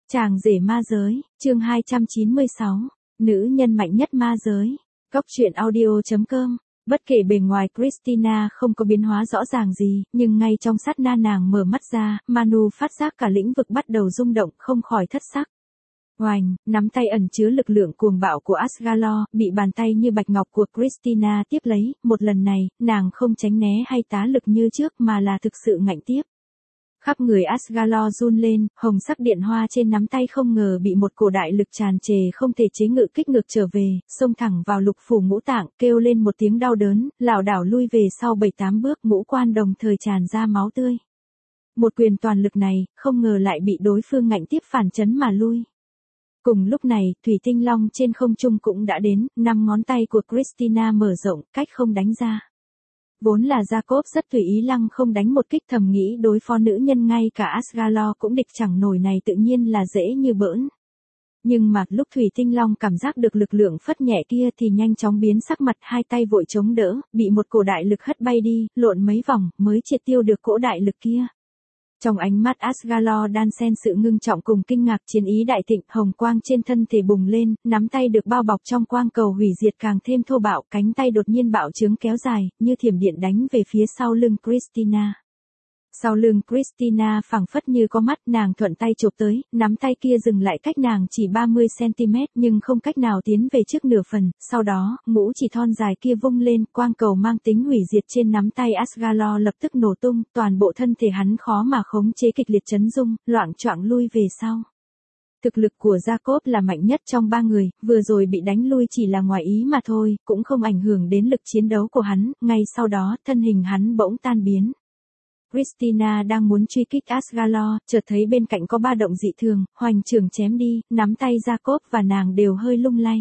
Chàng rể ma giới, chương 296, nữ nhân mạnh nhất ma giới. Góc truyện audio.com. Bất kể bề ngoài Christina không có biến hóa rõ ràng gì, nhưng ngay trong sát na nàng mở mắt ra, Manu phát giác cả lĩnh vực bắt đầu rung động, không khỏi thất sắc. Oành, nắm tay ẩn chứa lực lượng cuồng bạo của Asgalor, bị bàn tay như bạch ngọc của Christina tiếp lấy, một lần này, nàng không tránh né hay tá lực như trước mà là thực sự ngạnh tiếp. Khắp người Asgalor run lên, hồng sắc điện hoa trên nắm tay không ngờ bị một cổ đại lực tràn trề không thể chế ngự kích ngược trở về, xông thẳng vào lục phủ ngũ tạng, kêu lên một tiếng đau đớn, lảo đảo lui về sau 7-8 bước, ngũ quan đồng thời tràn ra máu tươi. Một quyền toàn lực này, không ngờ lại bị đối phương ngạnh tiếp phản chấn mà lui. Cùng lúc này, thủy tinh long trên không trung cũng đã đến, 5 ngón tay của Christina mở rộng, cách không đánh ra. Vốn là Jacob rất tùy ý lăng không đánh một kích, thầm nghĩ đối phó nữ nhân ngay cả Asgalor cũng địch chẳng nổi này tự nhiên là dễ như bỡn. Nhưng mà lúc thủy tinh long cảm giác được lực lượng phất nhẹ kia thì nhanh chóng biến sắc mặt, hai tay vội chống đỡ, bị một cổ đại lực hất bay đi, lộn mấy vòng mới triệt tiêu được cỗ đại lực kia. Trong ánh mắt Asgalor đan xen sự ngưng trọng cùng kinh ngạc, chiến ý đại thịnh, hồng quang trên thân thể bùng lên, nắm tay được bao bọc trong quang cầu hủy diệt càng thêm thô bạo, cánh tay đột nhiên bạo trướng kéo dài, như thiểm điện đánh về phía sau lưng Christina. Sau lưng Christina phảng phất như có mắt, nàng thuận tay chộp tới, nắm tay kia dừng lại cách nàng chỉ 30cm nhưng không cách nào tiến về trước nửa phần, sau đó, mũ chỉ thon dài kia vung lên, quang cầu mang tính hủy diệt trên nắm tay Asgalor lập tức nổ tung, toàn bộ thân thể hắn khó mà khống chế kịch liệt chấn rung, loạng choạng lui về sau. Thực lực của Jacob là mạnh nhất trong ba người, vừa rồi bị đánh lui chỉ là ngoài ý mà thôi, cũng không ảnh hưởng đến lực chiến đấu của hắn, ngay sau đó, thân hình hắn bỗng tan biến. Christina đang muốn truy kích Asgalor, chợt thấy bên cạnh có ba động dị thường, hoành trường chém đi, nắm tay Jacob và nàng đều hơi lung lay.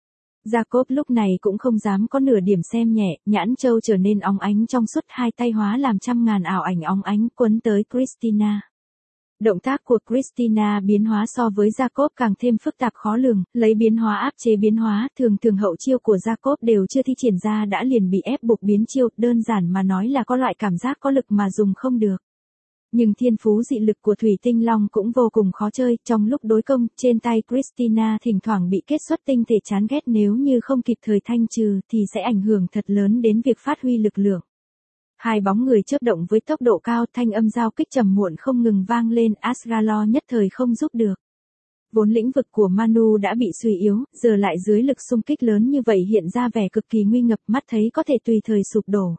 Jacob lúc này cũng không dám có nửa điểm xem nhẹ, nhãn châu trở nên óng ánh trong suốt, hai tay hóa làm trăm ngàn ảo ảnh óng ánh quấn tới Christina. Động tác của Christina biến hóa so với Jacob càng thêm phức tạp khó lường, lấy biến hóa áp chế biến hóa, thường hậu chiêu của Jacob đều chưa thi triển ra đã liền bị ép buộc biến chiêu, đơn giản mà nói là có loại cảm giác có lực mà dùng không được. Nhưng thiên phú dị lực của thủy tinh long cũng vô cùng khó chơi, trong lúc đối công, trên tay Christina thỉnh thoảng bị kết xuất tinh thể chán ghét, nếu như không kịp thời thanh trừ thì sẽ ảnh hưởng thật lớn đến việc phát huy lực lượng. Hai bóng người chớp động với tốc độ cao, thanh âm giao kích trầm muộn không ngừng vang lên, Asgalor nhất thời không giúp được. Vốn lĩnh vực của Manu đã bị suy yếu, giờ lại dưới lực xung kích lớn như vậy hiện ra vẻ cực kỳ nguy ngập, mắt thấy có thể tùy thời sụp đổ.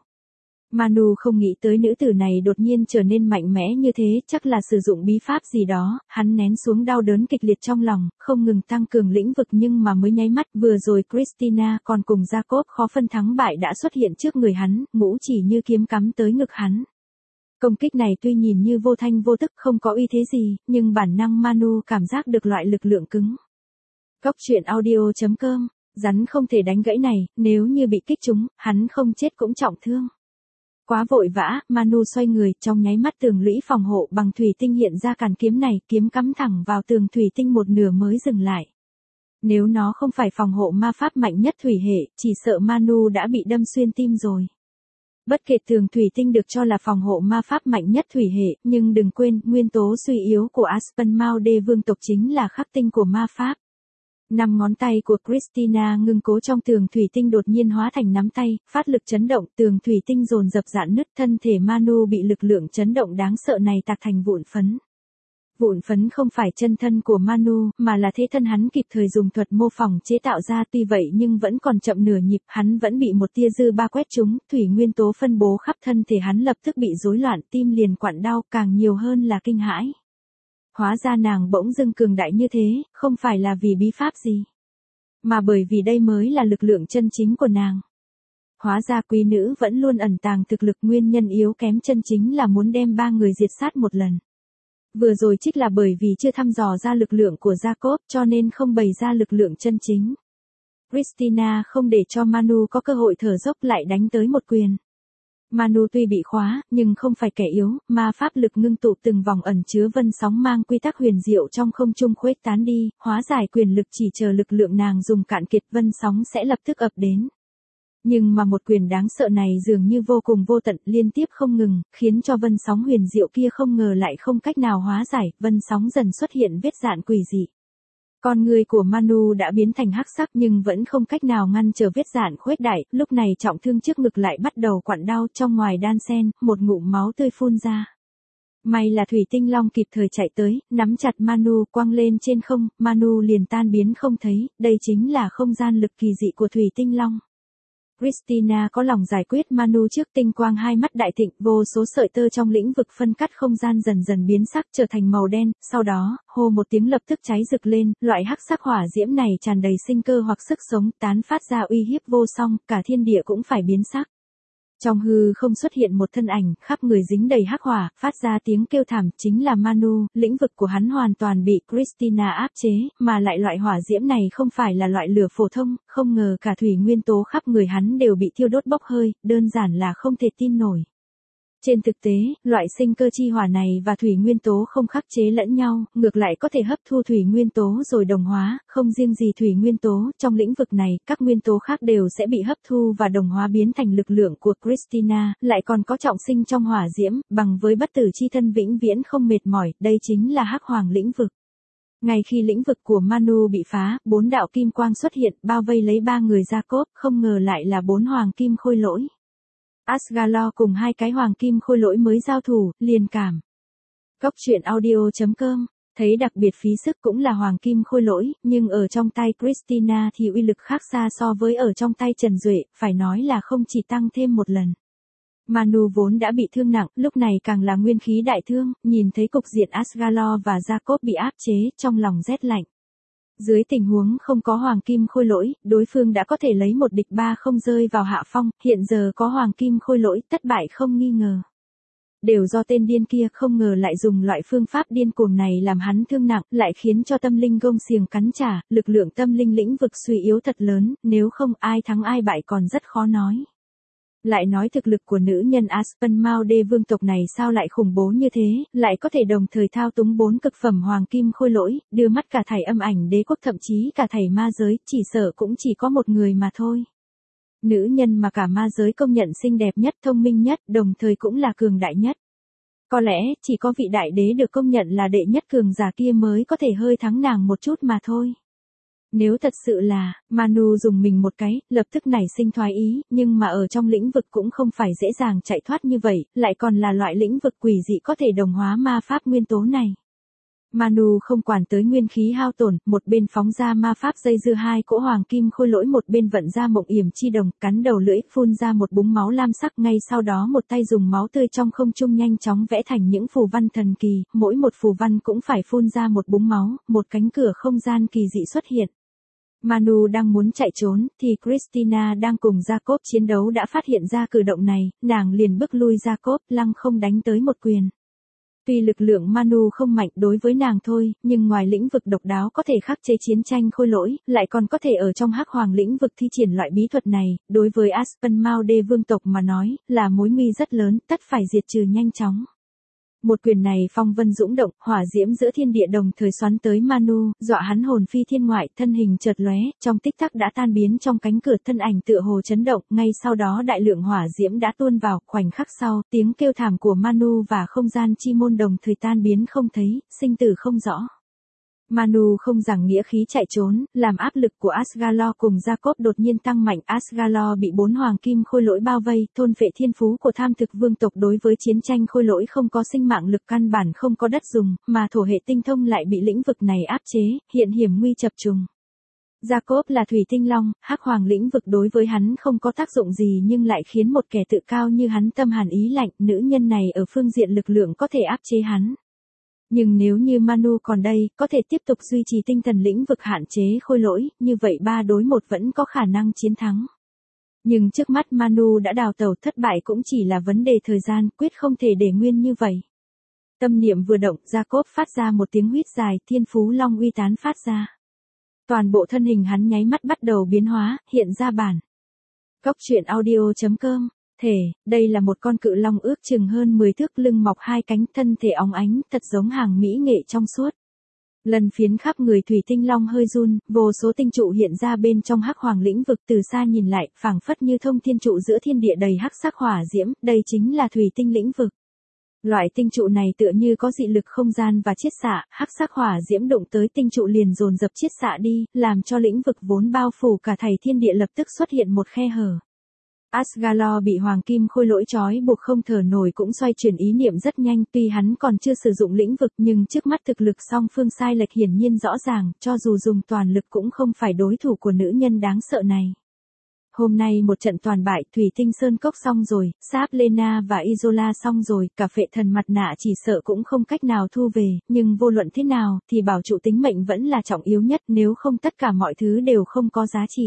Manu không nghĩ tới nữ tử này đột nhiên trở nên mạnh mẽ như thế, chắc là sử dụng bí pháp gì đó, hắn nén xuống đau đớn kịch liệt trong lòng, không ngừng tăng cường lĩnh vực, nhưng mà mới nháy mắt, vừa rồi Christina còn cùng Jacob khó phân thắng bại đã xuất hiện trước người hắn, mũ chỉ như kiếm cắm tới ngực hắn. Công kích này tuy nhìn như vô thanh vô tức không có uy thế gì, nhưng bản năng Manu cảm giác được loại lực lượng cứng. Góc truyện audio.com, rắn không thể đánh gãy này, nếu như bị kích trúng, hắn không chết cũng trọng thương. Quá vội vã, Manu xoay người, trong nháy mắt tường lũy phòng hộ bằng thủy tinh hiện ra càn kiếm này, kiếm cắm thẳng vào tường thủy tinh một nửa mới dừng lại. Nếu nó không phải phòng hộ ma pháp mạnh nhất thủy hệ, chỉ sợ Manu đã bị đâm xuyên tim rồi. Bất kể tường thủy tinh được cho là phòng hộ ma pháp mạnh nhất thủy hệ, nhưng đừng quên, nguyên tố suy yếu của Aspenmaude vương tộc chính là khắc tinh của ma pháp. 5 ngón tay của Christina ngưng cố trong tường thủy tinh đột nhiên hóa thành nắm tay, phát lực chấn động, tường thủy tinh dồn dập rạn nứt, thân thể Manu bị lực lượng chấn động đáng sợ này tạc thành vụn phấn. Vụn phấn không phải chân thân của Manu, mà là thế thân hắn kịp thời dùng thuật mô phỏng chế tạo ra, tuy vậy nhưng vẫn còn chậm nửa nhịp, hắn vẫn bị một tia dư ba quét trúng, thủy nguyên tố phân bố khắp thân thể hắn lập tức bị rối loạn, tim liền quặn đau, càng nhiều hơn là kinh hãi. Hóa ra nàng bỗng dưng cường đại như thế, không phải là vì bí pháp gì, mà bởi vì đây mới là lực lượng chân chính của nàng. Hóa ra quý nữ vẫn luôn ẩn tàng thực lực, nguyên nhân yếu kém chân chính là muốn đem ba người diệt sát một lần. Vừa rồi trích là bởi vì chưa thăm dò ra lực lượng của Jacob cho nên không bày ra lực lượng chân chính. Christina không để cho Manu có cơ hội thở dốc lại đánh tới một quyền. Manu tuy bị khóa, nhưng không phải kẻ yếu, ma pháp lực ngưng tụ từng vòng ẩn chứa vân sóng mang quy tắc huyền diệu trong không trung khuếch tán đi, hóa giải quyền lực chỉ chờ lực lượng nàng dùng cạn kiệt vân sóng sẽ lập tức ập đến. Nhưng mà một quyền đáng sợ này dường như vô cùng vô tận liên tiếp không ngừng, khiến cho vân sóng huyền diệu kia không ngờ lại không cách nào hóa giải, vân sóng dần xuất hiện vết dạn quỷ dị. Con người của Manu đã biến thành hắc sắc nhưng vẫn không cách nào ngăn trở vết dạn khuếch đại, lúc này trọng thương trước ngực lại bắt đầu quặn đau, trong ngoài đan sen, một ngụm máu tươi phun ra. May là Thủy Tinh Long kịp thời chạy tới, nắm chặt Manu quăng lên trên không, Manu liền tan biến không thấy, đây chính là không gian lực kỳ dị của Thủy Tinh Long. Christina có lòng giải quyết Manu trước, tinh quang hai mắt đại thịnh, vô số sợi tơ trong lĩnh vực phân cắt không gian dần dần biến sắc trở thành màu đen, sau đó, hô một tiếng lập tức cháy rực lên, loại hắc sắc hỏa diễm này tràn đầy sinh cơ hoặc sức sống, tán phát ra uy hiếp vô song, cả thiên địa cũng phải biến sắc. Trong hư không xuất hiện một thân ảnh, khắp người dính đầy hắc hỏa, phát ra tiếng kêu thảm, chính là Manu, lĩnh vực của hắn hoàn toàn bị Christina áp chế, mà lại loại hỏa diễm này không phải là loại lửa phổ thông, không ngờ cả thủy nguyên tố khắp người hắn đều bị thiêu đốt bốc hơi, đơn giản là không thể tin nổi. Trên thực tế, loại sinh cơ chi hỏa này và thủy nguyên tố không khắc chế lẫn nhau, ngược lại có thể hấp thu thủy nguyên tố rồi đồng hóa, không riêng gì thủy nguyên tố, trong lĩnh vực này, các nguyên tố khác đều sẽ bị hấp thu và đồng hóa biến thành lực lượng của Christina, lại còn có trọng sinh trong hỏa diễm, bằng với bất tử chi thân vĩnh viễn không mệt mỏi, đây chính là hắc hoàng lĩnh vực. Ngay khi lĩnh vực của Manu bị phá, 4 đạo kim quang xuất hiện, bao vây lấy 3 người Jacob, không ngờ lại là 4 hoàng kim khôi lỗi. Asgalo cùng 2 cái hoàng kim khôi lỗi mới giao thủ, liền cảm. Góc truyện audio.com, thấy đặc biệt phí sức cũng là hoàng kim khôi lỗi, nhưng ở trong tay Christina thì uy lực khác xa so với ở trong tay Trần Duệ, phải nói là không chỉ tăng thêm một lần. Manu vốn đã bị thương nặng, lúc này càng là nguyên khí đại thương, nhìn thấy cục diện Asgalo và Jacob bị áp chế, trong lòng rét lạnh. Dưới tình huống không có hoàng kim khôi lỗi, đối phương đã có thể lấy 1 địch 3 không rơi vào hạ phong, hiện giờ có hoàng kim khôi lỗi, thất bại không nghi ngờ. Đều do tên điên kia không ngờ lại dùng loại phương pháp điên cuồng này làm hắn thương nặng, lại khiến cho tâm linh gông xiềng cắn trả, lực lượng tâm linh lĩnh vực suy yếu thật lớn, nếu không ai thắng ai bại còn rất khó nói. Lại nói thực lực của nữ nhân Aspen Mao Đê vương tộc này sao lại khủng bố như thế, lại có thể đồng thời thao túng 4 cực phẩm hoàng kim khôi lỗi, đưa mắt cả thảy âm ảnh đế quốc thậm chí cả thảy ma giới, chỉ sợ cũng chỉ có một người mà thôi. Nữ nhân mà cả ma giới công nhận xinh đẹp nhất, thông minh nhất, đồng thời cũng là cường đại nhất. Có lẽ, chỉ có vị đại đế được công nhận là đệ nhất cường giả kia mới có thể hơi thắng nàng một chút mà thôi. Nếu thật sự là, Manu dùng mình một cái, lập tức nảy sinh thoái ý, nhưng mà ở trong lĩnh vực cũng không phải dễ dàng chạy thoát như vậy, lại còn là loại lĩnh vực quỷ dị có thể đồng hóa ma pháp nguyên tố này. Manu không quản tới nguyên khí hao tổn, một bên phóng ra ma pháp dây dưa 2 cỗ hoàng kim khôi lỗi, một bên vận ra mộng yểm chi đồng, cắn đầu lưỡi, phun ra một búng máu lam sắc, ngay sau đó một tay dùng máu tươi trong không trung nhanh chóng vẽ thành những phù văn thần kỳ, mỗi một phù văn cũng phải phun ra một búng máu, một cánh cửa không gian kỳ dị xuất hiện. Manu đang muốn chạy trốn, thì Christina đang cùng Jacob chiến đấu đã phát hiện ra cử động này, nàng liền bước lui Jacob, lăng không đánh tới một quyền. Tuy lực lượng Manu không mạnh đối với nàng thôi, nhưng ngoài lĩnh vực độc đáo có thể khắc chế chiến tranh khôi lỗi, lại còn có thể ở trong hắc hoàng lĩnh vực thi triển loại bí thuật này, đối với Aspen Mao Đê vương tộc mà nói, là mối nguy rất lớn, tất phải diệt trừ nhanh chóng. Một quyền này phong vân dũng động, hỏa diễm giữa thiên địa đồng thời xoắn tới Manu, dọa hắn hồn phi thiên ngoại, thân hình chợt lóe, trong tích tắc đã tan biến trong cánh cửa, thân ảnh tựa hồ chấn động, ngay sau đó đại lượng hỏa diễm đã tuôn vào, khoảnh khắc sau, tiếng kêu thảm của Manu và không gian chi môn đồng thời tan biến không thấy, sinh tử không rõ. Manu không giảng nghĩa khí chạy trốn, làm áp lực của Asgalo cùng Jacob đột nhiên tăng mạnh. Asgalo bị 4 hoàng kim khôi lỗi bao vây, thôn phệ thiên phú của tham thực vương tộc đối với chiến tranh khôi lỗi không có sinh mạng lực, căn bản không có đất dùng, mà thổ hệ tinh thông lại bị lĩnh vực này áp chế, hiện hiểm nguy chập trùng. Jacob là thủy tinh long, hắc hoàng lĩnh vực đối với hắn không có tác dụng gì nhưng lại khiến một kẻ tự cao như hắn tâm hàn ý lạnh, nữ nhân này ở phương diện lực lượng có thể áp chế hắn. Nhưng nếu như Manu còn đây, có thể tiếp tục duy trì tinh thần lĩnh vực hạn chế khôi lỗi, như vậy 3 đối 1 vẫn có khả năng chiến thắng. Nhưng trước mắt Manu đã đào tẩu, thất bại cũng chỉ là vấn đề thời gian, quyết không thể để nguyên như vậy. Tâm niệm vừa động, Jacob phát ra một tiếng huýt dài, thiên phú long uy tán phát ra. Toàn bộ thân hình hắn nháy mắt bắt đầu biến hóa, hiện ra bản. Góc truyện audio.com. Đây là một con cự long ước chừng hơn 10 thước, lưng mọc 2 cánh, thân thể óng ánh, thật giống hàng mỹ nghệ trong suốt. Lần phiến khắp người thủy tinh long hơi run, vô số tinh trụ hiện ra bên trong hắc hoàng lĩnh vực, từ xa nhìn lại, phảng phất như thông thiên trụ giữa thiên địa đầy hắc sắc hỏa diễm, đây chính là thủy tinh lĩnh vực. Loại tinh trụ này tựa như có dị lực không gian và chiết xạ, hắc sắc hỏa diễm đụng tới tinh trụ liền dồn dập chiết xạ đi, làm cho lĩnh vực vốn bao phủ cả thảy thiên địa lập tức xuất hiện một khe hở. Asgalor bị hoàng kim khôi lỗi trói buộc không thở nổi cũng xoay chuyển ý niệm rất nhanh, tuy hắn còn chưa sử dụng lĩnh vực nhưng trước mắt thực lực song phương sai lệch hiển nhiên rõ ràng, cho dù dùng toàn lực cũng không phải đối thủ của nữ nhân đáng sợ này. Hôm nay một trận toàn bại, Thủy Tinh Sơn Cốc xong rồi, Sáp Lena và Isola xong rồi, cả phệ thần mặt nạ chỉ sợ cũng không cách nào thu về, nhưng vô luận thế nào thì bảo trụ tính mệnh vẫn là trọng yếu nhất, nếu không tất cả mọi thứ đều không có giá trị.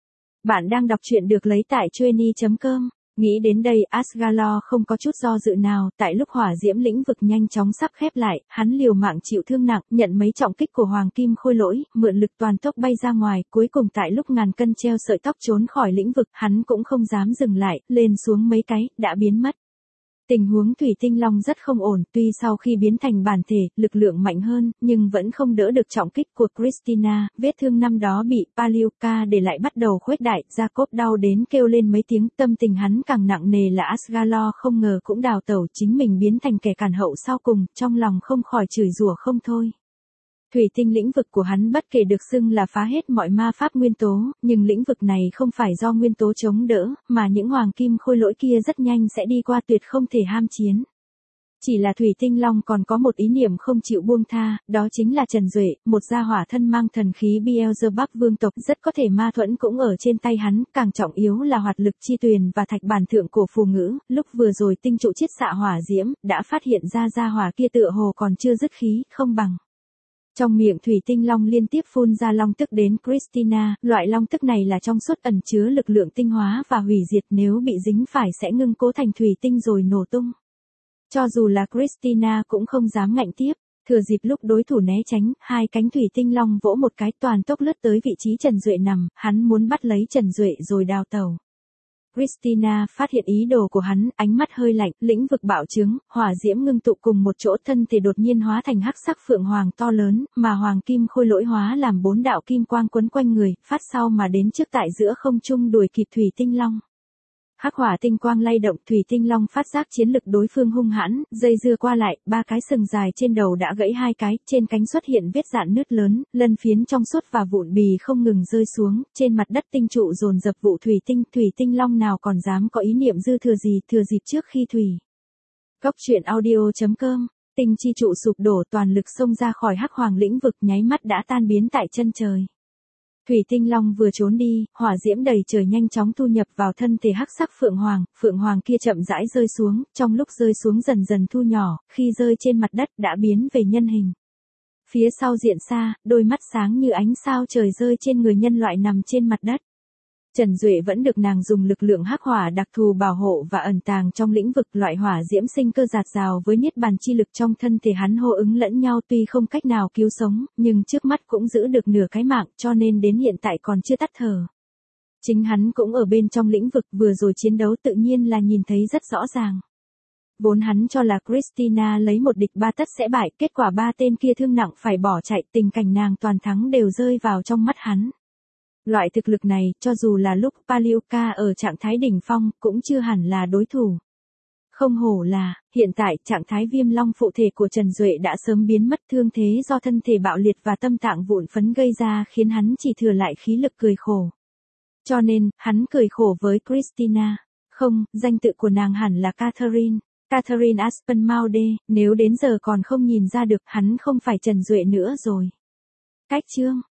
Bạn đang đọc truyện được lấy tại Chueny.com. Nghĩ đến đây, Asgalor không có chút do dự nào, tại lúc hỏa diễm lĩnh vực nhanh chóng sắp khép lại, hắn liều mạng chịu thương nặng, nhận mấy trọng kích của hoàng kim khôi lỗi, mượn lực toàn tốc bay ra ngoài, cuối cùng tại lúc ngàn cân treo sợi tóc trốn khỏi lĩnh vực, hắn cũng không dám dừng lại, lên xuống mấy cái, đã biến mất. Tình huống thủy tinh long rất không ổn, tuy sau khi biến thành bản thể, lực lượng mạnh hơn, nhưng vẫn không đỡ được trọng kích của Christina, vết thương năm đó bị Palioka để lại bắt đầu khuếch đại, Jacob đau đến kêu lên mấy tiếng, tâm tình hắn càng nặng nề là Asgalor không ngờ cũng đào tẩu, chính mình biến thành kẻ cản hậu sau cùng, trong lòng không khỏi chửi rủa không thôi. Thủy tinh lĩnh vực của hắn bất kể được xưng là phá hết mọi ma pháp nguyên tố, nhưng lĩnh vực này không phải do nguyên tố chống đỡ, mà những hoàng kim khôi lỗi kia rất nhanh sẽ đi qua, tuyệt không thể ham chiến. Chỉ là Thủy Tinh Long còn có một ý niệm không chịu buông tha, đó chính là Trần Duệ, một gia hỏa thân mang thần khí Beelzebub vương tộc, rất có thể ma thuẫn cũng ở trên tay hắn, càng trọng yếu là hoạt lực chi tuyền và thạch bản thượng của phù ngữ, lúc vừa rồi tinh trụ chiết xạ hỏa diễm, đã phát hiện ra gia hỏa kia tựa hồ còn chưa dứt khí, không bằng. Trong miệng Thủy Tinh Long liên tiếp phun ra long tức đến Christina, loại long tức này là trong suốt ẩn chứa lực lượng tinh hóa và hủy diệt, nếu bị dính phải sẽ ngưng cố thành thủy tinh rồi nổ tung. Cho dù là Christina cũng không dám ngạnh tiếp, thừa dịp lúc đối thủ né tránh, hai cánh Thủy Tinh Long vỗ một cái toàn tốc lướt tới vị trí Trần Duệ nằm, hắn muốn bắt lấy Trần Duệ rồi đào tẩu. Christina phát hiện ý đồ của hắn, ánh mắt hơi lạnh, lĩnh vực bạo trướng, hỏa diễm ngưng tụ cùng một chỗ, thân thể đột nhiên hóa thành hắc sắc phượng hoàng to lớn, mà hoàng kim khôi lỗi hóa làm 4 đạo kim quang quấn quanh người, phát sau mà đến trước tại giữa không trung đuổi kịp Thủy Tinh Long. Hắc hỏa tinh quang lay động, Thủy Tinh Long phát giác chiến lực đối phương hung hãn, dây dưa qua lại, 3 cái sừng dài trên đầu đã gãy 2 cái, trên cánh xuất hiện vết rạn nứt lớn, lân phiến trong suốt và vụn bì không ngừng rơi xuống, trên mặt đất tinh trụ dồn dập vụ Thủy Tinh Long nào còn dám có ý niệm dư thừa gì, thừa dịp trước khi Thủy. Góc truyện audio.com, tinh chi trụ sụp đổ, toàn lực xông ra khỏi hắc hoàng lĩnh vực, nháy mắt đã tan biến tại chân trời. Thủy Tinh Long vừa trốn đi, hỏa diễm đầy trời nhanh chóng thu nhập vào thân thể hắc sắc phượng hoàng kia chậm rãi rơi xuống, trong lúc rơi xuống dần dần thu nhỏ, khi rơi trên mặt đất đã biến về nhân hình. Phía sau diện xa, đôi mắt sáng như ánh sao trời rơi trên người nhân loại nằm trên mặt đất. Trần Duệ vẫn được nàng dùng lực lượng hắc hỏa đặc thù bảo hộ và ẩn tàng trong lĩnh vực, loại hỏa diễm sinh cơ dạt dào với niết bàn chi lực trong thân thể hắn hô ứng lẫn nhau, tuy không cách nào cứu sống, nhưng trước mắt cũng giữ được nửa cái mạng, cho nên đến hiện tại còn chưa tắt thở. Chính hắn cũng ở bên trong lĩnh vực, vừa rồi chiến đấu tự nhiên là nhìn thấy rất rõ ràng. Vốn hắn cho là Christina lấy 1 địch 3 tất sẽ bại, kết quả 3 tên kia thương nặng phải bỏ chạy, tình cảnh nàng toàn thắng đều rơi vào trong mắt hắn. Loại thực lực này, cho dù là lúc Palioka ở trạng thái đỉnh phong, cũng chưa hẳn là đối thủ. Không hổ là, hiện tại, trạng thái viêm long phụ thể của Trần Duệ đã sớm biến mất, thương thế do thân thể bạo liệt và tâm tạng vụn phấn gây ra khiến hắn chỉ thừa lại khí lực cười khổ. Cho nên, hắn cười khổ với Christina. Không, danh tự của nàng hẳn là Catherine Aspenmaude, nếu đến giờ còn không nhìn ra được, hắn không phải Trần Duệ nữa rồi. Cách chương.